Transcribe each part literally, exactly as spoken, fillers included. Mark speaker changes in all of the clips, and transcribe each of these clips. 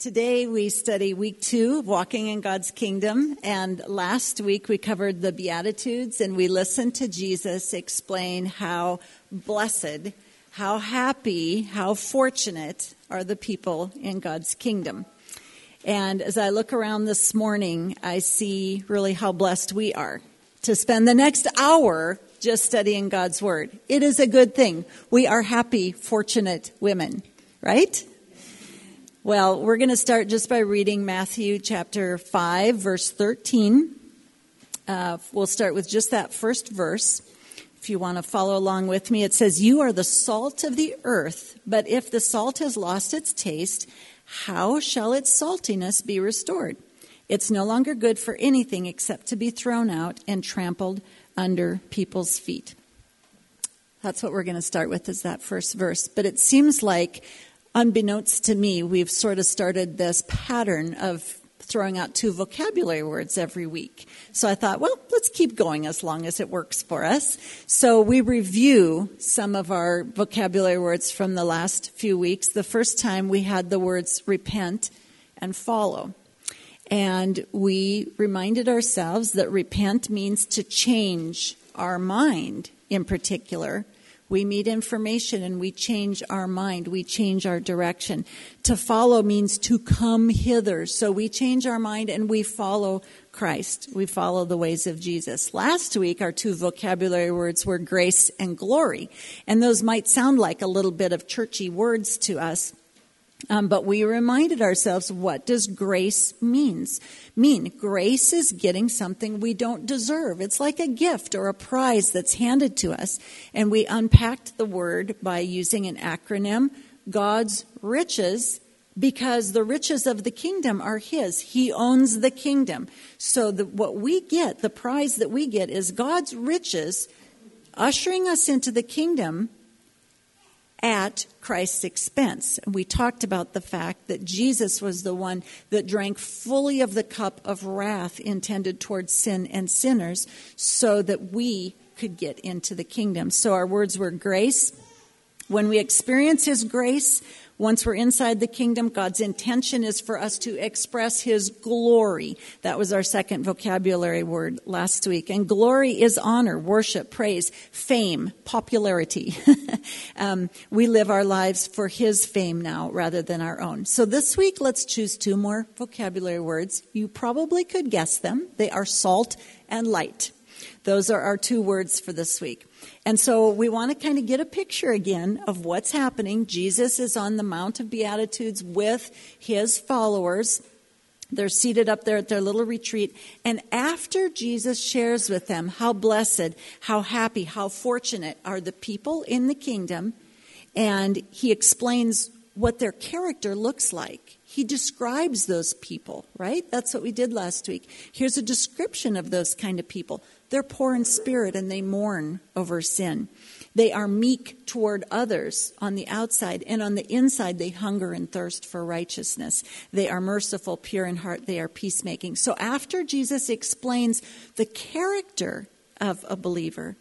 Speaker 1: Today we study week two of Walking in God's Kingdom, and last week we covered the Beatitudes and we listened to Jesus explain how blessed, how happy, how fortunate are the people in God's kingdom. And as I look around this morning, I see really how blessed we are to spend the next hour just studying God's Word. It is a good thing. We are happy, fortunate women, right? Well, we're going to start just by reading Matthew chapter five, verse thirteen. Uh, we'll start with just that first verse. If you want to follow along with me, it says, "You are the salt of the earth, but if the salt has lost its taste, how shall its saltiness be restored? It's no longer good for anything except to be thrown out and trampled under people's feet." That's what we're going to start with, is that first verse. But it seems like, unbeknownst to me, we've sort of started this pattern of throwing out two vocabulary words every week. So I thought, well, let's keep going as long as it works for us. So we review some of our vocabulary words from the last few weeks. The first time we had the words repent and follow. And we reminded ourselves that repent means to change our mind in particular. We meet information and we change our mind. We change our direction. To follow means to come hither. So we change our mind and we follow Christ. We follow the ways of Jesus. Last week, our two vocabulary words were grace and glory. And those might sound like a little bit of churchy words to us. Um, but we reminded ourselves, what does grace means mean? Grace is getting something we don't deserve. It's like a gift or a prize that's handed to us. And we unpacked the word by using an acronym, God's riches, because the riches of the kingdom are His. He owns the kingdom. So the, what we get, the prize that we get, is God's riches ushering us into the kingdom at Christ's expense. We talked about the fact that Jesus was the one that drank fully of the cup of wrath intended towards sin and sinners so that we could get into the kingdom. So our words were grace. When we experience His grace, once we're inside the kingdom, God's intention is for us to express His glory. That was our second vocabulary word last week. And glory is honor, worship, praise, fame, popularity. um, we live our lives for His fame now rather than our own. So this week, let's choose two more vocabulary words. You probably could guess them. They are salt and light. Those are our two words for this week. And so we want to kind of get a picture again of what's happening. Jesus is on the Mount of Beatitudes with His followers. They're seated up there at their little retreat. And after Jesus shares with them how blessed, how happy, how fortunate are the people in the kingdom, and He explains what their character looks like. He describes those people, right? That's what we did last week. Here's a description of those kind of people. They're poor in spirit and they mourn over sin. They are meek toward others on the outside, and on the inside they hunger and thirst for righteousness. They are merciful, pure in heart. They are peacemaking. So after Jesus explains the character of a believer,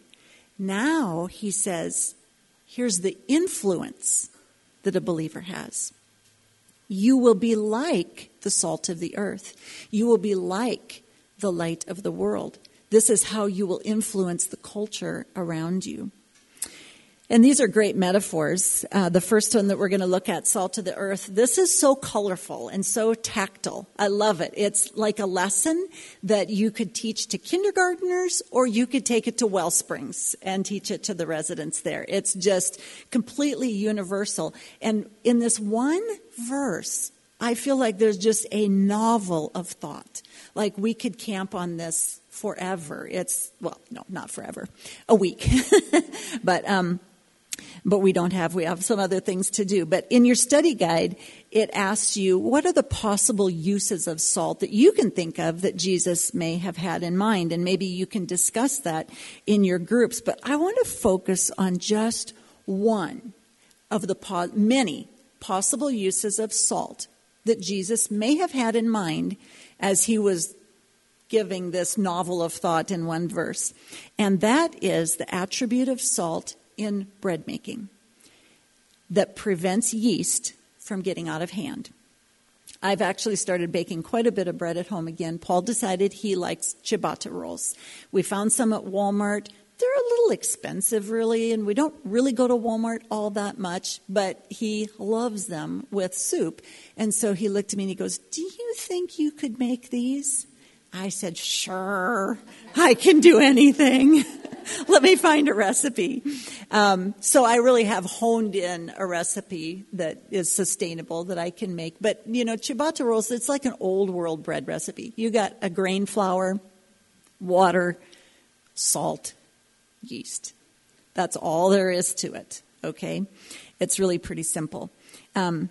Speaker 1: now He says, here's the influence that a believer has. You will be like the salt of the earth. You will be like the light of the world. This is how you will influence the culture around you. And these are great metaphors. Uh, the first one that we're going to look at, salt of the earth. This is so colorful and so tactile. I love it. It's like a lesson that you could teach to kindergartners, or you could take it to Wellsprings and teach it to the residents there. It's just completely universal. And in this one verse, I feel like there's just a novel of thought. Like we could camp on this forever. It's, well, no, not forever, a week. but, um, but we don't have, we have some other things to do. But in your study guide, it asks you, what are the possible uses of salt that you can think of that Jesus may have had in mind? And maybe you can discuss that in your groups. But I want to focus on just one of the po- many possible uses of salt that Jesus may have had in mind as He was giving this novel of thought in one verse. And that is the attribute of salt in bread making that prevents yeast from getting out of hand. I've actually started baking quite a bit of bread at home again. Paul decided he likes ciabatta rolls. We found some at Walmart. They're a little expensive, really, and we don't really go to Walmart all that much, but he loves them with soup. And so he looked at me and he goes, "Do you think you could make these?" I said, "Sure, I can do anything. Let me find a recipe." Um, so I really have honed in a recipe that is sustainable that I can make. But, you know, ciabatta rolls, it's like an old world bread recipe. You got a grain flour, water, salt, yeast. That's all there is to it, okay? It's really pretty simple. Um,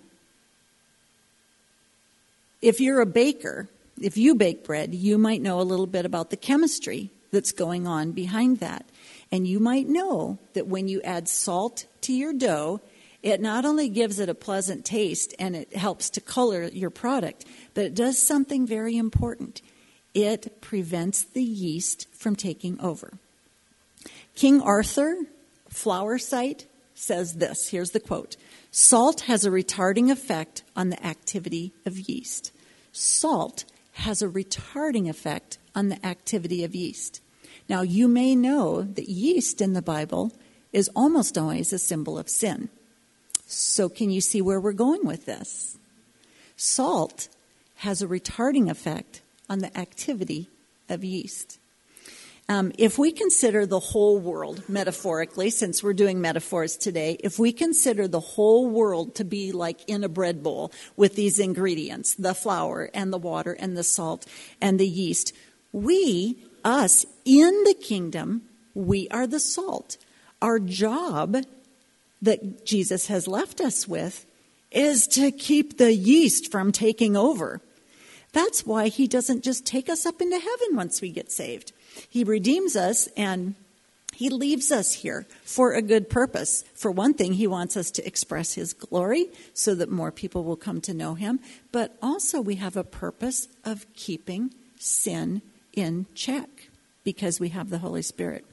Speaker 1: if you're a baker, if you bake bread, you might know a little bit about the chemistry that's going on behind that. And you might know that when you add salt to your dough, it not only gives it a pleasant taste and it helps to color your product, but it does something very important. It prevents the yeast from taking over. King Arthur, flour site, says this. Here's the quote. "Salt has a retarding effect on the activity of yeast." Salt has a retarding effect on the activity of yeast. Now, you may know that yeast in the Bible is almost always a symbol of sin. So can you see where we're going with this? Salt has a retarding effect on the activity of yeast. Um, if we consider the whole world, metaphorically, since we're doing metaphors today, if we consider the whole world to be like in a bread bowl with these ingredients, the flour and the water and the salt and the yeast, we, us, in the kingdom, we are the salt. Our job that Jesus has left us with is to keep the yeast from taking over. That's why he doesn't just take us up into heaven once we get saved. He redeems us and he leaves us here for a good purpose. For one thing, he wants us to express his glory so that more people will come to know him. But also we have a purpose of keeping sin in check because we have the Holy Spirit.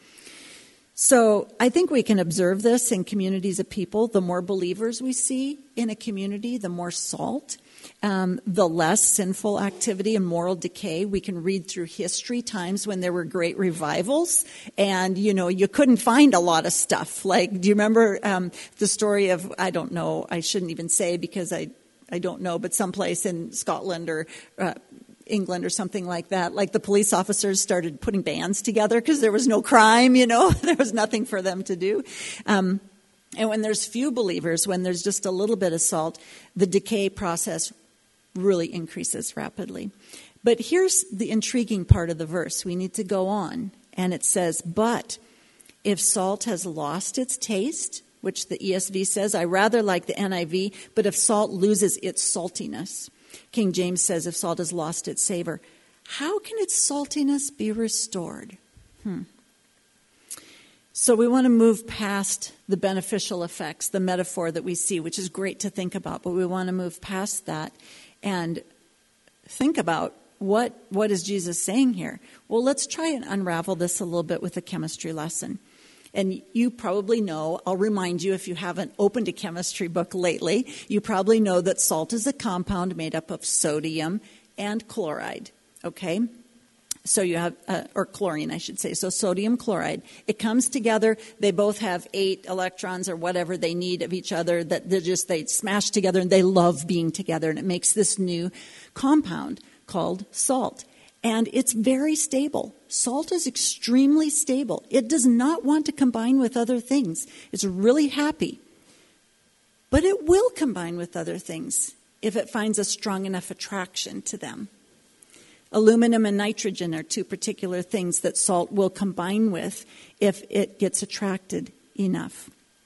Speaker 1: So I think we can observe this in communities of people. The more believers we see in a community, the more salt, um, the less sinful activity and moral decay. We can read through history, times when there were great revivals, and, you know, you couldn't find a lot of stuff. Like, do you remember um, the story of, I don't know, I shouldn't even say because I, I don't know, but someplace in Scotland or uh, England or something like that, like the police officers started putting bands together because there was no crime, you know, there was nothing for them to do. Um, and when there's few believers, when there's just a little bit of salt, the decay process really increases rapidly. But here's the intriguing part of the verse. We need to go on. And it says, "But if salt has lost its taste," which the E S V says, I rather like the N I V, "but if salt loses its saltiness." King James says, "if salt has lost its savor, how can its saltiness be restored?" Hmm. So we want to move past the beneficial effects, the metaphor that we see, which is great to think about, but we want to move past that and think about what, what is Jesus saying here? Well, let's try and unravel this a little bit with a chemistry lesson. And you probably know, I'll remind you if you haven't opened a chemistry book lately, you probably know that salt is a compound made up of sodium and chloride, okay? So you have, uh, or chlorine, I should say, so sodium chloride. It comes together, they both have eight electrons or whatever they need of each other, that they just, they smash together and they love being together, and it makes this new compound called salt. And it's very stable. Salt is extremely stable. It does not want to combine with other things. It's really happy. But it will combine with other things if it finds a strong enough attraction to them. Aluminum and nitrogen are two particular things that salt will combine with if it gets attracted enough.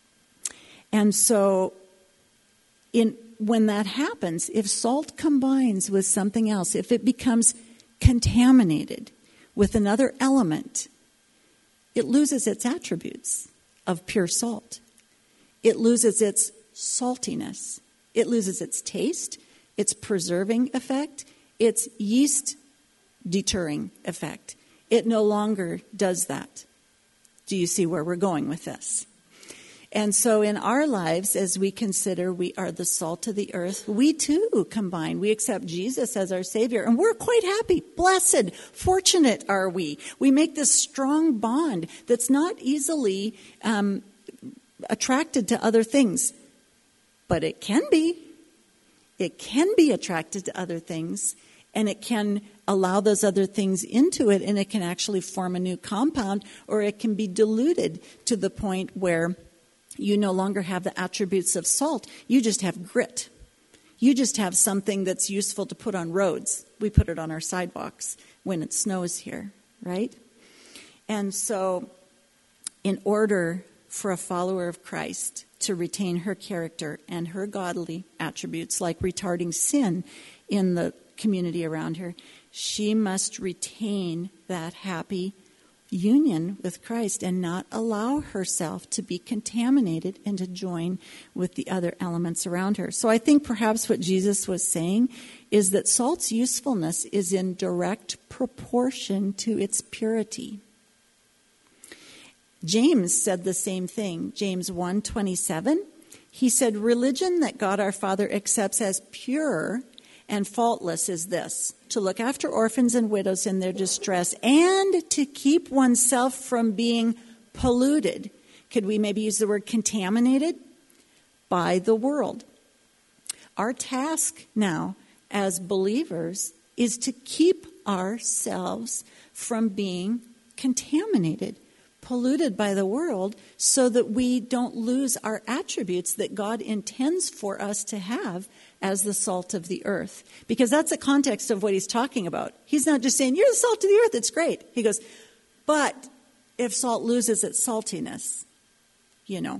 Speaker 1: And so in, when that happens, if salt combines with something else, if it becomes contaminated with another element, it loses its attributes of pure salt. It loses its saltiness. It loses its taste, its preserving effect, its yeast deterring effect. It no longer does that. Do you see where we're going with this? And so in our lives, as we consider we are the salt of the earth, we too combine. We accept Jesus as our Savior, and we're quite happy, blessed, fortunate are we. We make this strong bond that's not easily um, attracted to other things. But it can be. It can be attracted to other things, and it can allow those other things into it, and it can actually form a new compound, or it can be diluted to the point where you no longer have the attributes of salt. You just have grit. You just have something that's useful to put on roads. We put it on our sidewalks when it snows here, right? And so in order for a follower of Christ to retain her character and her godly attributes, like retarding sin in the community around her, she must retain that happy union with Christ and not allow herself to be contaminated and to join with the other elements around her. So I think perhaps what Jesus was saying is that salt's usefulness is in direct proportion to its purity. James said the same thing. James one twenty-seven. He said, religion that God our Father accepts as pure and faultless is this: to look after orphans and widows in their distress, and to keep oneself from being polluted. Could we maybe use the word contaminated? By the world. Our task now as believers is to keep ourselves from being contaminated, polluted by the world, so that we don't lose our attributes that God intends for us to have as the salt of the earth. Because that's the context of what he's talking about. He's not just saying, you're the salt of the earth, it's great. He goes, but if salt loses its saltiness, you know.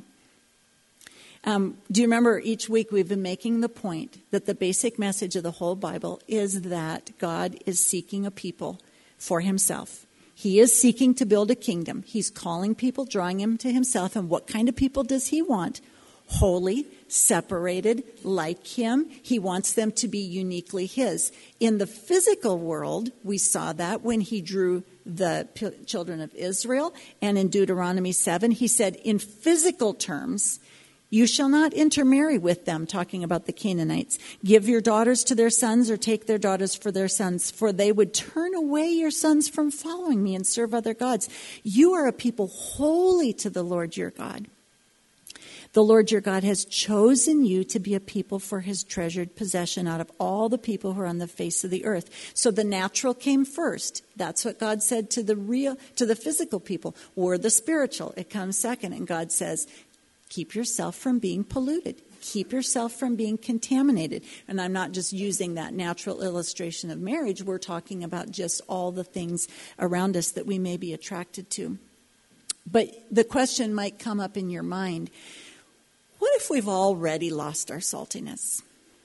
Speaker 1: Um, do you remember each week we've been making the point that the basic message of the whole Bible is that God is seeking a people for himself. He is seeking to build a kingdom. He's calling people, drawing them to himself. And what kind of people does he want? Holy, separated, like him. He wants them to be uniquely his. In the physical world, we saw that when he drew the p- children of Israel. And in Deuteronomy seven, he said, in physical terms, you shall not intermarry with them, talking about the Canaanites. Give your daughters to their sons, or take their daughters for their sons, for they would turn away your sons from following me and serve other gods. You are a people holy to the Lord your God. The Lord your God has chosen you to be a people for his treasured possession out of all the people who are on the face of the earth. So the natural came first. That's what God said to the real, to the physical people. Or the spiritual. It comes second. And God says, keep yourself from being polluted. Keep yourself from being contaminated. And I'm not just using that natural illustration of marriage. We're talking about just all the things around us that we may be attracted to. But the question might come up in your mind, what if we've already lost our saltiness?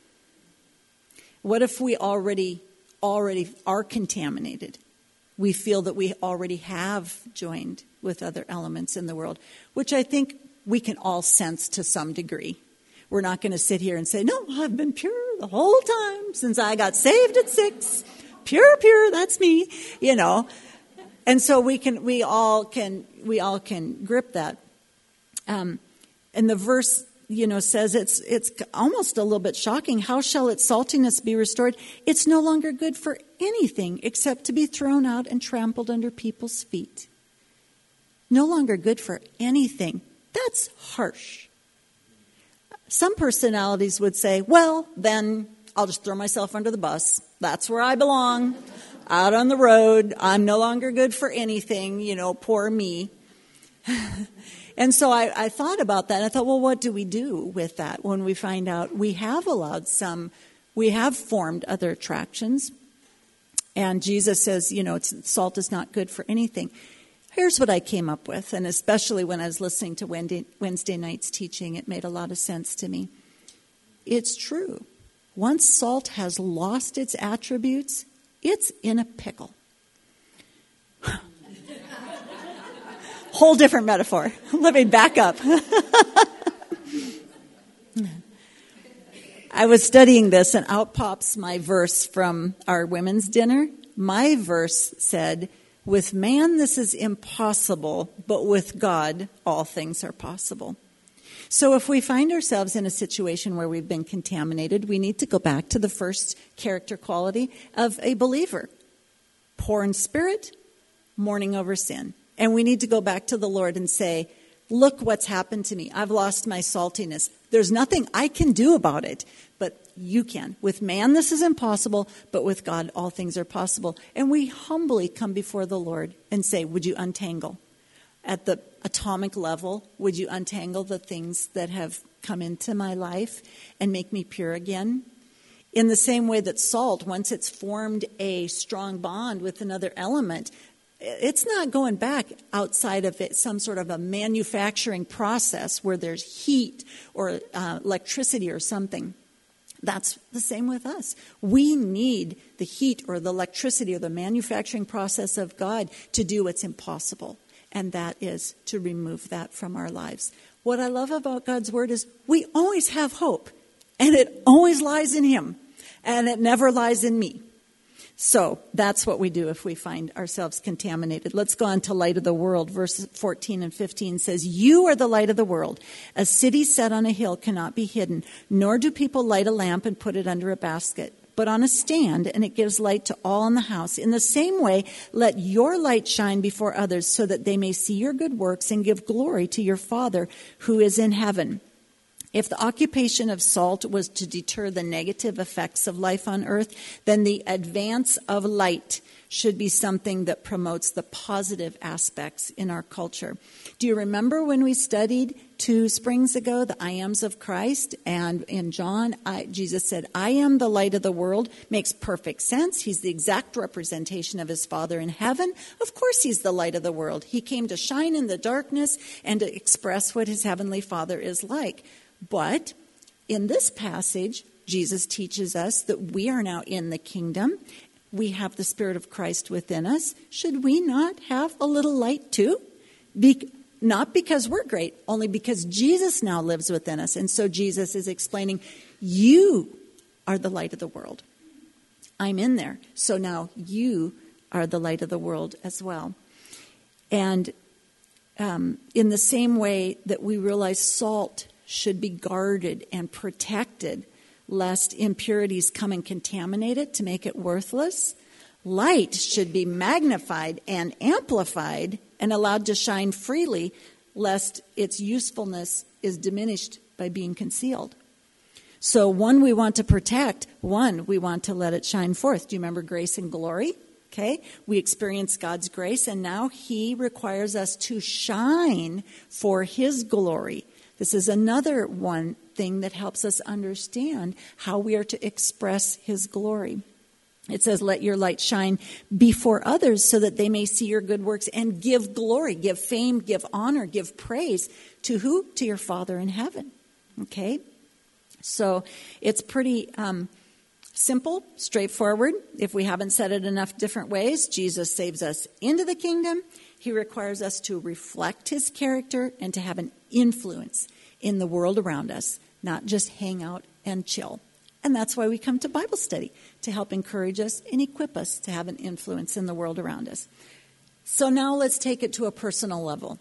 Speaker 1: What if we already already are contaminated? We feel that we already have joined with other elements in the world, which I think we can all sense to some degree. We're not going to sit here and say, no, I've been pure the whole time since I got saved at six. Pure, pure, that's me, you know. And so we can, we all can, we all can grip that. Um, and the verse, you know, says it's, it's almost a little bit shocking. How shall its saltiness be restored? It's no longer good for anything except to be thrown out and trampled under people's feet. No longer good for anything. That's harsh. Some personalities would say, well, then I'll just throw myself under the bus. That's where I belong. Out on the road. I'm no longer good for anything. You know, poor me. And so I, I thought about that. And I thought, well, what do we do with that when we find out we have allowed some, we have formed other attractions. And Jesus says, you know, it's, salt is not good for anything. Here's what I came up with, and especially when I was listening to Wednesday, Wednesday night's teaching, it made a lot of sense to me. It's true. Once salt has lost its attributes, it's in a pickle. Whole different metaphor. Let me back up. I was studying this, and out pops my verse from our women's dinner. My verse said, with man this is impossible, but with God all things are possible. So if we find ourselves in a situation where we've been contaminated, we need to go back to the first character quality of a believer. Poor in spirit, mourning over sin. And we need to go back to the Lord and say, look what's happened to me. I've lost my saltiness. There's nothing I can do about it, but you can. With man, this is impossible, but with God, all things are possible. And we humbly come before the Lord and say, would you untangle? At the atomic level, would you untangle the things that have come into my life and make me pure again? In the same way that salt, once it's formed a strong bond with another element, it's not going back outside of it, some sort of a manufacturing process where there's heat or uh, electricity or something. That's the same with us. We need the heat or the electricity or the manufacturing process of God to do what's impossible, and that is to remove that from our lives. What I love about God's Word is we always have hope, and it always lies in Him, and it never lies in me. So that's what we do if we find ourselves contaminated. Let's go on to light of the world. Verses fourteen and fifteen says, you are the light of the world. A city set on a hill cannot be hidden, nor do people light a lamp and put it under a basket, but on a stand, and it gives light to all in the house. In the same way, let your light shine before others so that they may see your good works and give glory to your Father who is in heaven. If the occupation of salt was to deter the negative effects of life on earth, then the advance of light should be something that promotes the positive aspects in our culture. Do you remember when we studied two springs ago, the I ams of Christ? And in John, I, Jesus said, I am the light of the world. Makes perfect sense. He's the exact representation of his Father in heaven. Of course he's the light of the world. He came to shine in the darkness and to express what his heavenly Father is like. But in this passage, Jesus teaches us that we are now in the kingdom. We have the Spirit of Christ within us. Should we not have a little light too? Be- not because we're great, only because Jesus now lives within us. And so Jesus is explaining, you are the light of the world. I'm in there. So now you are the light of the world as well. And um, in the same way that we realize salt should be guarded and protected lest impurities come and contaminate it to make it worthless. Light should be magnified and amplified and allowed to shine freely lest its usefulness is diminished by being concealed. So one we want to protect, one we want to let it shine forth. Do you remember grace and glory? Okay, we experience God's grace, and now He requires us to shine for His glory. This is another one thing that helps us understand how we are to express His glory. It says, let your light shine before others so that they may see your good works and give glory, give fame, give honor, give praise to who? To your Father in heaven. Okay? So it's pretty um, simple, straightforward. If we haven't said it enough different ways, Jesus saves us into the kingdom. He requires us to reflect His character and to have an influence in the world around us, not just hang out and chill. And that's why we come to Bible study, to help encourage us and equip us to have an influence in the world around us. So now let's take it to a personal level.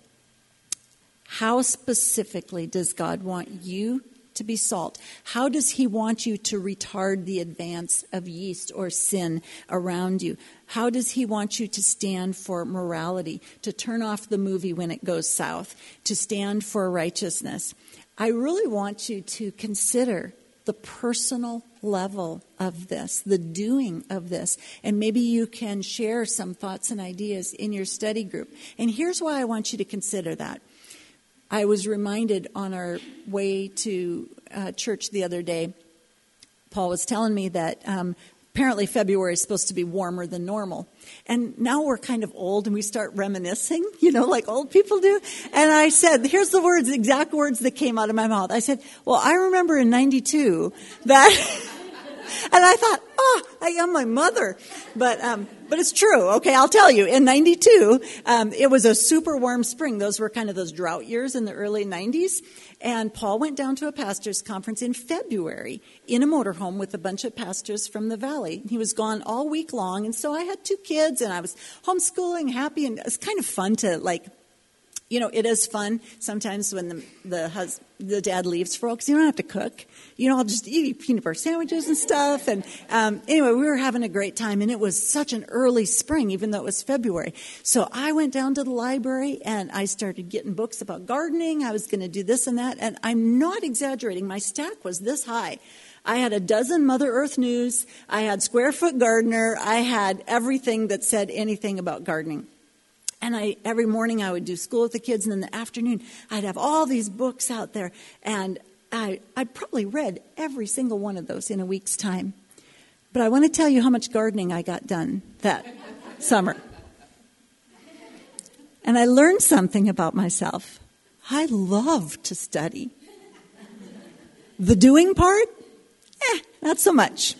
Speaker 1: How specifically does God want you to be salt? How does He want you to retard the advance of yeast or sin around you? How does He want you to stand for morality, to turn off the movie when it goes south, to stand for righteousness? I really want you to consider the personal level of this, the doing of this, and maybe you can share some thoughts and ideas in your study group. And here's why I want you to consider that. I was reminded on our way to uh, church the other day, Paul was telling me that um, apparently February is supposed to be warmer than normal. And now we're kind of old and we start reminiscing, you know, like old people do. And I said, here's the words, the exact words that came out of my mouth. I said, well, I remember in ninety-two that... And I thought, oh, I am my mother. But um, but it's true. Okay, I'll tell you. In ninety-two, um, it was a super warm spring. Those were kind of those drought years in the early nineties. And Paul went down to a pastor's conference in February in a motorhome with a bunch of pastors from the valley. He was gone all week long. And so I had two kids and I was homeschooling, happy. And it was kind of fun to like You know, it is fun sometimes when the the, hus- the dad leaves for a while, because you don't have to cook. You know, I'll just eat peanut butter sandwiches and stuff. And um, anyway, we were having a great time, and it was such an early spring, even though it was February. So I went down to the library, and I started getting books about gardening. I was going to do this and that, and I'm not exaggerating. My stack was this high. I had a dozen Mother Earth News. I had Square Foot Gardener. I had everything that said anything about gardening. And I, every morning I would do school with the kids, and in the afternoon I'd have all these books out there. And I, I'd probably read every single one of those in a week's time. But I want to tell you how much gardening I got done that summer. And I learned something about myself. I love to study. The doing part? Eh, not so much.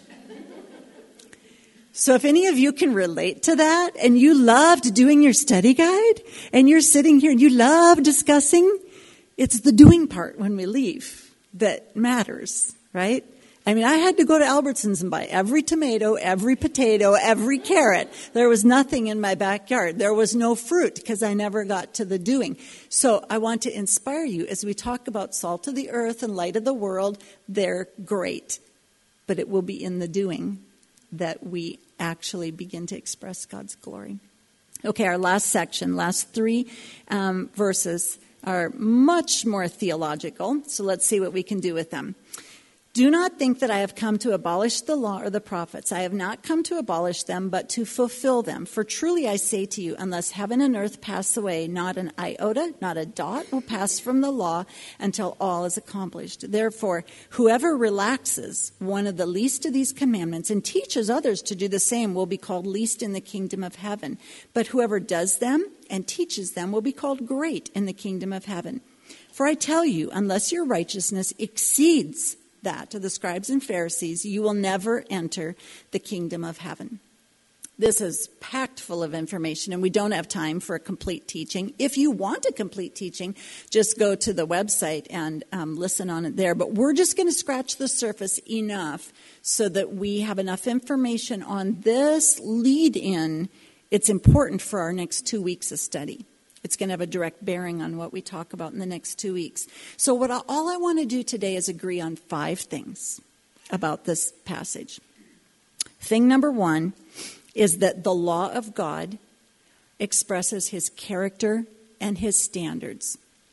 Speaker 1: So if any of you can relate to that, and you loved doing your study guide, and you're sitting here and you love discussing, it's the doing part when we leave that matters, right? I mean, I had to go to Albertsons and buy every tomato, every potato, every carrot. There was nothing in my backyard. There was no fruit because I never got to the doing. So I want to inspire you as we talk about salt of the earth and light of the world. They're great, but it will be in the doing that we actually begin to express God's glory. Okay, our last section, last three um, verses are much more theological, so let's see what we can do with them. Do not think that I have come to abolish the law or the prophets. I have not come to abolish them, but to fulfill them. For truly I say to you, unless heaven and earth pass away, not an iota, not a dot will pass from the law until all is accomplished. Therefore, whoever relaxes one of the least of these commandments and teaches others to do the same will be called least in the kingdom of heaven. But whoever does them and teaches them will be called great in the kingdom of heaven. For I tell you, unless your righteousness exceeds that to the scribes and Pharisees, you will never enter the kingdom of heaven. This is packed full of information, and we don't have time for a complete teaching. If you want a complete teaching, just go to the website and um, listen on it there. But we're just going to scratch the surface enough so that we have enough information on this lead-in. It's important for our next two weeks of study. It's going to have a direct bearing on what we talk about in the next two weeks. So what I, all I want to do today is agree on five things about this passage. Thing number one is that the law of God expresses his character and his standards.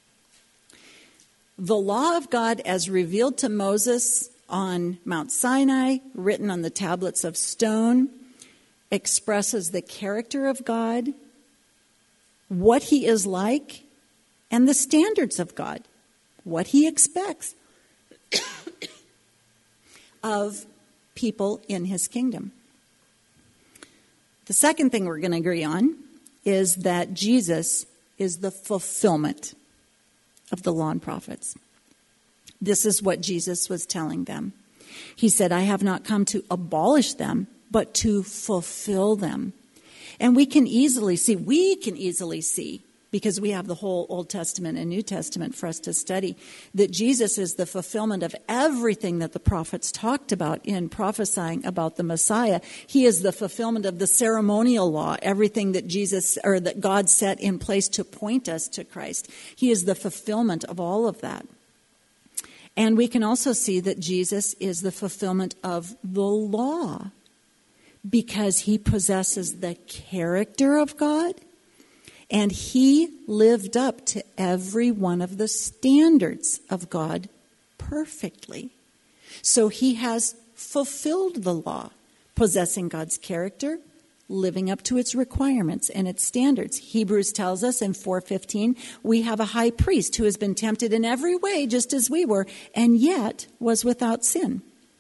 Speaker 1: The law of God as revealed to Moses on Mount Sinai, written on the tablets of stone, expresses the character of God, what he is like, and the standards of God, what he expects of people in his kingdom. The second thing we're going to agree on is that Jesus is the fulfillment of the law and prophets. This is what Jesus was telling them. He said, I have not come to abolish them, but to fulfill them. And we can easily see, we can easily see, because we have the whole Old Testament and New Testament for us to study, that Jesus is the fulfillment of everything that the prophets talked about in prophesying about the Messiah. He is the fulfillment of the ceremonial law, everything that Jesus or that God set in place to point us to Christ. He is the fulfillment of all of that. And we can also see that Jesus is the fulfillment of the law, because he possesses the character of God, and he lived up to every one of the standards of God perfectly. So he has fulfilled the law, possessing God's character, living up to its requirements and its standards. Hebrews tells us in four fifteen, we have a high priest who has been tempted in every way just as we were, and yet was without sin.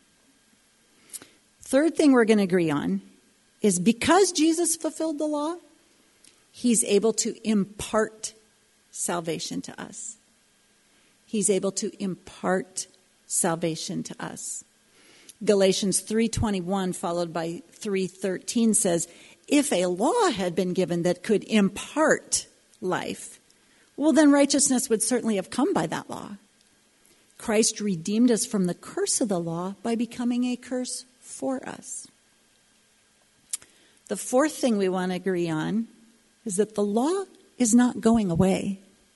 Speaker 1: Third thing we're going to agree on is because Jesus fulfilled the law, he's able to impart salvation to us. He's able to impart salvation to us. Galatians three twenty-one followed by three thirteen says, if a law had been given that could impart life, well, then righteousness would certainly have come by that law. Christ redeemed us from the curse of the law by becoming a curse for us. The fourth thing we want to agree on is that the law is not going away.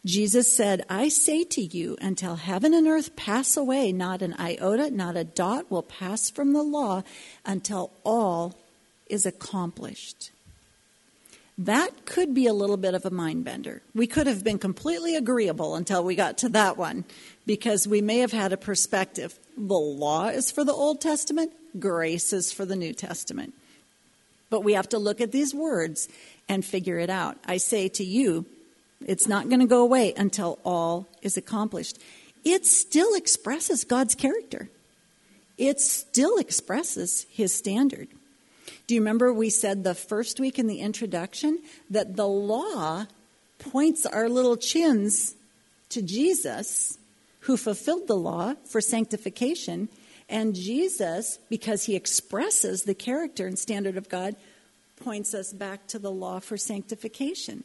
Speaker 1: Jesus said, I say to you, until heaven and earth pass away, not an iota, not a dot will pass from the law until all is accomplished. That could be a little bit of a mind bender. We could have been completely agreeable until we got to that one, because we may have had a perspective. The law is for the Old Testament, grace is for the New Testament. But we have to look at these words and figure it out. I say to you, it's not going to go away until all is accomplished. It still expresses God's character. It still expresses his standard. Do you remember we said the first week in the introduction that the law points our little chins to Jesus, who fulfilled the law for sanctification, and Jesus, because he expresses the character and standard of God, points us back to the law for sanctification.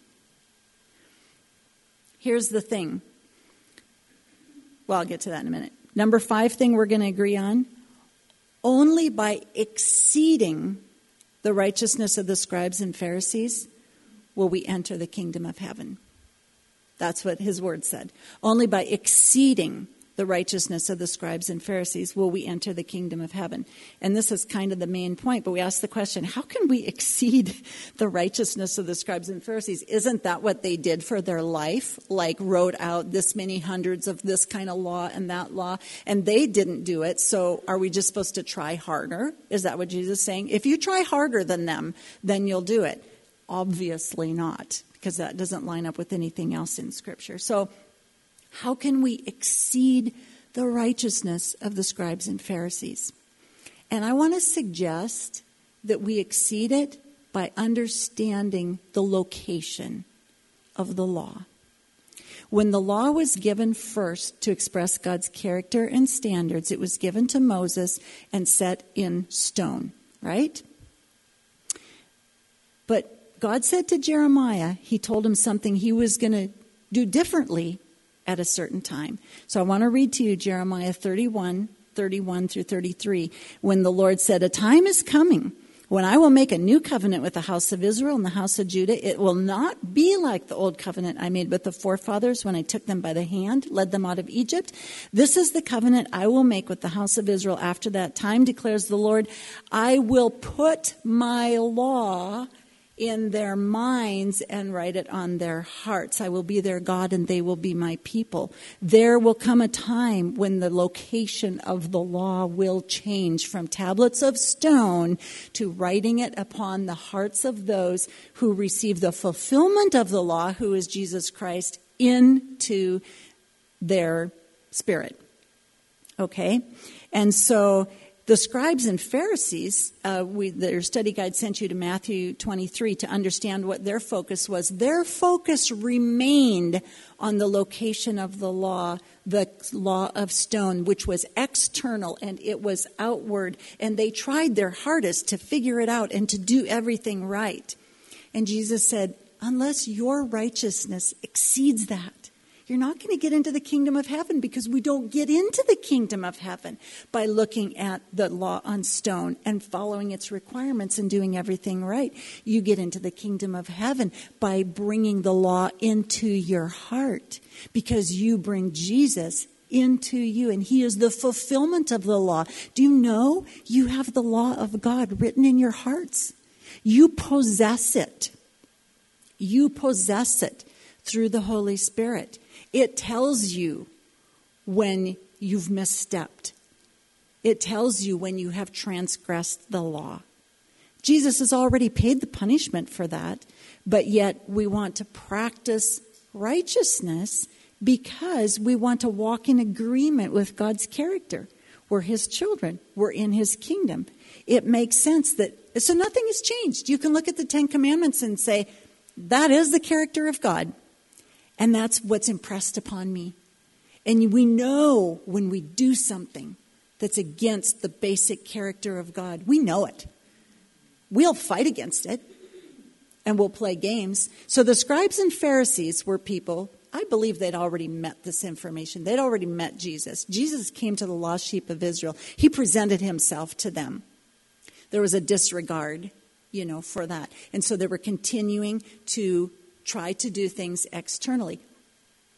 Speaker 1: Here's the thing. Well, I'll get to that in a minute. Number five thing we're going to agree on. Only by exceeding the righteousness of the scribes and Pharisees will we enter the kingdom of heaven. That's what his word said. Only by exceeding the righteousness of the scribes and Pharisees will we enter the kingdom of heaven. And this is kind of the main point, but we ask the question, how can we exceed the righteousness of the scribes and Pharisees? Isn't that what they did for their life? Like wrote out this many hundreds of this kind of law and that law, and they didn't do it. So are we just supposed to try harder? Is that what Jesus is saying? If you try harder than them, then you'll do it. Obviously not, because that doesn't line up with anything else in Scripture. So how can we exceed the righteousness of the scribes and Pharisees? And I want to suggest that we exceed it by understanding the location of the law. When the law was given first to express God's character and standards, it was given to Moses and set in stone, right? But God said to Jeremiah, he told him something he was going to do differently at a certain time. So I want to read to you Jeremiah thirty-one, thirty-one through thirty-three, when the Lord said, a time is coming when I will make a new covenant with the house of Israel and the house of Judah. It will not be like the old covenant I made with the forefathers when I took them by the hand, led them out of Egypt. This is the covenant I will make with the house of Israel after that time, declares the Lord. I will put my law in their minds and write it on their hearts. I will be their God and they will be my people. There will come a time when the location of the law will change from tablets of stone to writing it upon the hearts of those who receive the fulfillment of the law, who is Jesus Christ, into their spirit. Okay? And so the scribes and Pharisees, uh, we, their study guide sent you to Matthew twenty-three to understand what their focus was. Their focus remained on the location of the law, the law of stone, which was external and it was outward. And they tried their hardest to figure it out and to do everything right. And Jesus said, unless your righteousness exceeds that, you're not going to get into the kingdom of heaven, because we don't get into the kingdom of heaven by looking at the law on stone and following its requirements and doing everything right. You get into the kingdom of heaven by bringing the law into your heart, because you bring Jesus into you, and he is the fulfillment of the law. Do you know you have the law of God written in your hearts? You possess it. You possess it through the Holy Spirit. It tells you when you've misstepped. It tells you when you have transgressed the law. Jesus has already paid the punishment for that, but yet we want to practice righteousness because we want to walk in agreement with God's character. We're his children. We're in his kingdom. It makes sense that, so nothing has changed. You can look at the Ten Commandments and say, that is the character of God. And that's what's impressed upon me. And we know when we do something that's against the basic character of God, we know it. We'll fight against it, and we'll play games. So the scribes and Pharisees were people, I believe they'd already met this information. They'd already met Jesus. Jesus came to the lost sheep of Israel. He presented himself to them. There was a disregard, you know, for that. And so they were continuing to try to do things externally.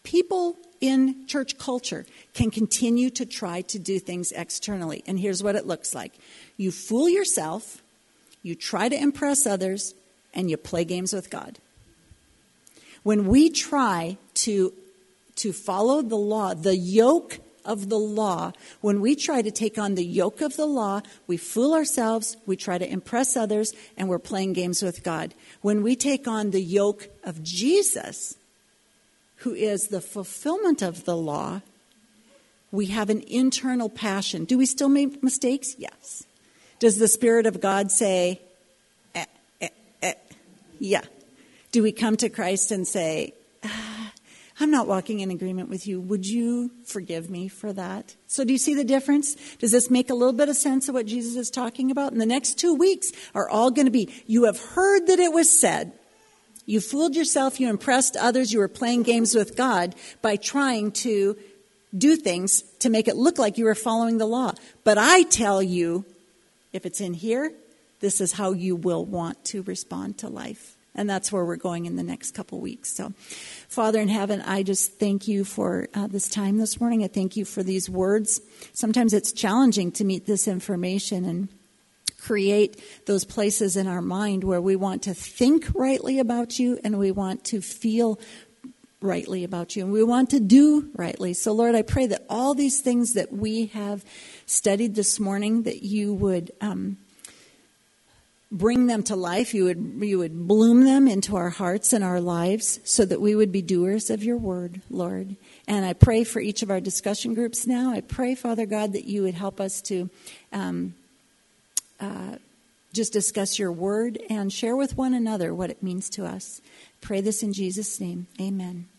Speaker 1: people in church culture can continue to try to do things externally. And here's what it looks like. You fool yourself, you try to impress others, and you play games with God. When we try to, to follow the law, the yoke of the law, when we try to take on the yoke of the law, we fool ourselves, we try to impress others, and we're playing games with God. When we take on the yoke of Jesus, who is the fulfillment of the law, we have an internal passion. Do we still make mistakes? Yes. Does the Spirit of God say, eh, eh, eh? Yeah. Do we come to Christ and say, ah, I'm not walking in agreement with you. Would you forgive me for that? So do you see the difference? Does this make a little bit of sense of what Jesus is talking about? And the next two weeks are all going to be, you have heard that it was said. You fooled yourself. You impressed others. You were playing games with God by trying to do things to make it look like you were following the law. But I tell you, if it's in here, this is how you will want to respond to life. And that's where we're going in the next couple weeks. So, Father in heaven, I just thank you for uh, this time this morning. I thank you for these words. Sometimes it's challenging to meet this information and create those places in our mind where we want to think rightly about you and we want to feel rightly about you and we want to do rightly. So, Lord, I pray that all these things that we have studied this morning, that you would um, bring them to life. You would you would bloom them into our hearts and our lives so that we would be doers of your word, Lord. And I pray for each of our discussion groups now. I pray, Father God, that you would help us to um, uh, just discuss your word and share with one another what it means to us. Pray this in Jesus' name. Amen.